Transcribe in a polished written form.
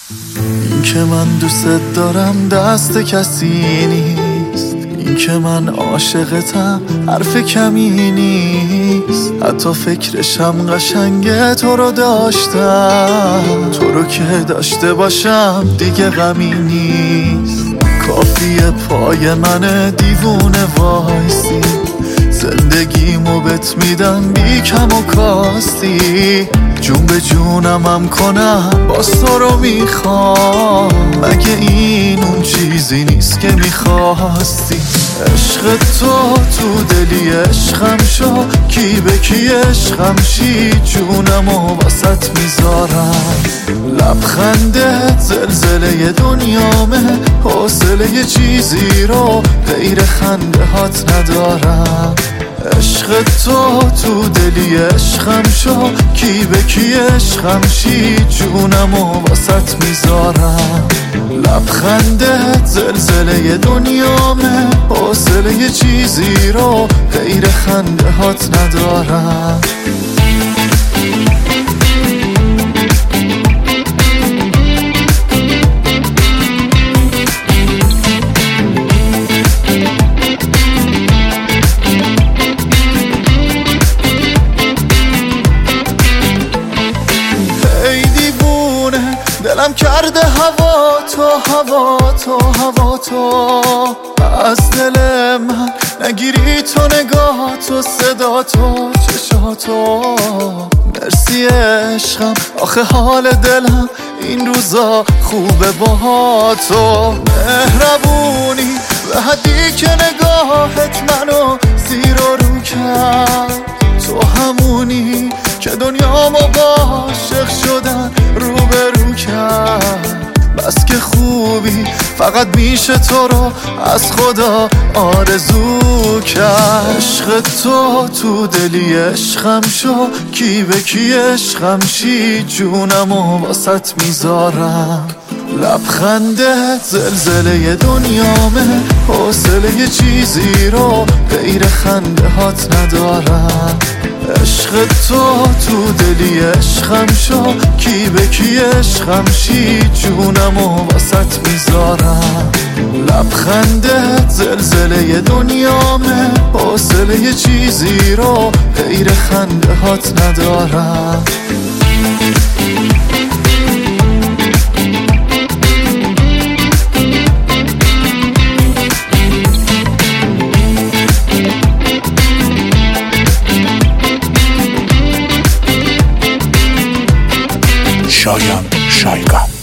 این که من دوست دارم دست کسی نیست، این که من عاشقتم حرف کمی نیست. حتی فکرشم قشنگه تو رو داشتم، تو رو که داشته باشم دیگه غمی نیست. کافیه پای من دیوونه وایسی، زندگیمو بهت میدم بی کم و کاستی. جون به جونم کنم باز تو رو میخوام، مگه این اون چیزی نیست که میخواستی؟ عشق تو دلی عشقم شو، کی به کی عشقم شی، جونمو واسط میذارم. لبخندت زلزله دنیامه، حوصله یه چیزی رو غیر خنده هات ندارم. عشق تو دلی عشقم شو، کی به کی عشقم شی، جونمو واسط میذارم. لبخندت زلزله دنیامه، حوصله یه چیزی رو غیر خنده هات ندارم. دلم کرده هوا تو از دل من نگیری تو، نگاه تو، صدا تو، چشاتو. مرسی عشقم، آخه حال دلم این روزا خوبه با تو. مهربونی به حدی که نگاهت منو زیر و رو کرد، تو همونی که دنیامو با عاشق شدن روبرو کرد. بس که خوبی فقط میشه تو رو از خدا آرزو کرد. عشق تو دلی عشقم شو، کی به کی عشقم شی، جونمو واسط میذارم. لبخندت زلزله دنیامه، حوصله یه چیزی رو غیر خنده هات ندارم. عشق تو دلی عشقم شو، کی به کی عشقم شی، جونمو واسط میذارم. لبخندت زلزله دنیامه، حوصله یه چیزی رو غیر خنده هات ندارم. شایان شایگان.